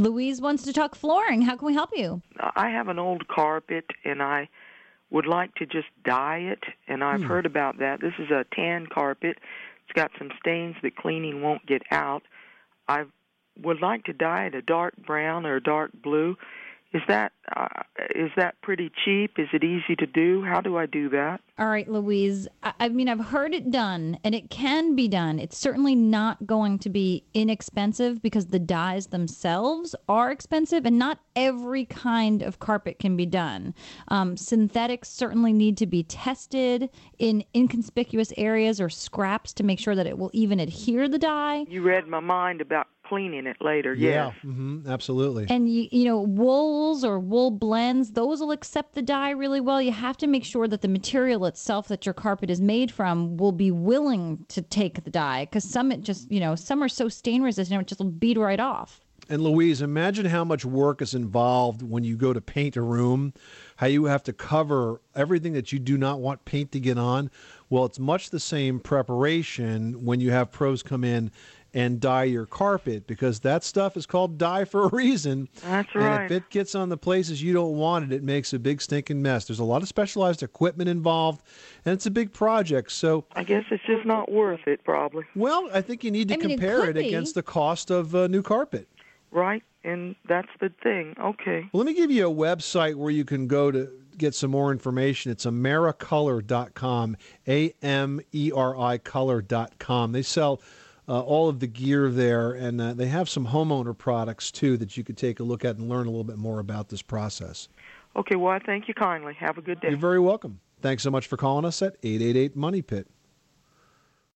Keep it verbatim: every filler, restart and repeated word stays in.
Louise wants to talk flooring. How can we help you? I have an old carpet, and I would like to just dye it, and I've Hmm. heard about that. This is a tan carpet. It's got some stains that cleaning won't get out. I would like to dye it a dark brown or a dark blue. Is that uh, is that pretty cheap? Is it easy to do? How do I do that? All right, Louise. I, I mean, I've heard it done, and it can be done. It's certainly not going to be inexpensive because the dyes themselves are expensive, and not every kind of carpet can be done. Um, synthetics certainly need to be tested in inconspicuous areas or scraps to make sure that it will even adhere the dye. You read my mind about cleaning it later. Yeah, Yes. mm-hmm, absolutely. And, you, you know, wools or wool blends, those will accept the dye really well. You have to make sure that the material itself that your carpet is made from will be willing to take the dye, because some it just, you know, some are so stain resistant, it just will bead right off. And Louise, imagine how much work is involved when you go to paint a room, how you have to cover everything that you do not want paint to get on. Well, it's much the same preparation when you have pros come in and dye your carpet, because that stuff is called dye for a reason. That's and right. if it gets on the places you don't want it, it makes a big stinking mess. There's a lot of specialized equipment involved, and it's a big project. So I guess it's just not worth it, probably. Well, I think you need to I mean, it compare could it be. against the cost of uh, new carpet. Right, and that's the thing. Okay. Well, let me give you a website where you can go to get some more information. It's americolor dot com, A M E R I color dot com. They sell uh, all of the gear there, and uh, they have some homeowner products, too, that you could take a look at and learn a little bit more about this process. Okay, well, I thank you kindly. Have a good day. You're very welcome. Thanks so much for calling us at eight eight eight, MONEY PIT.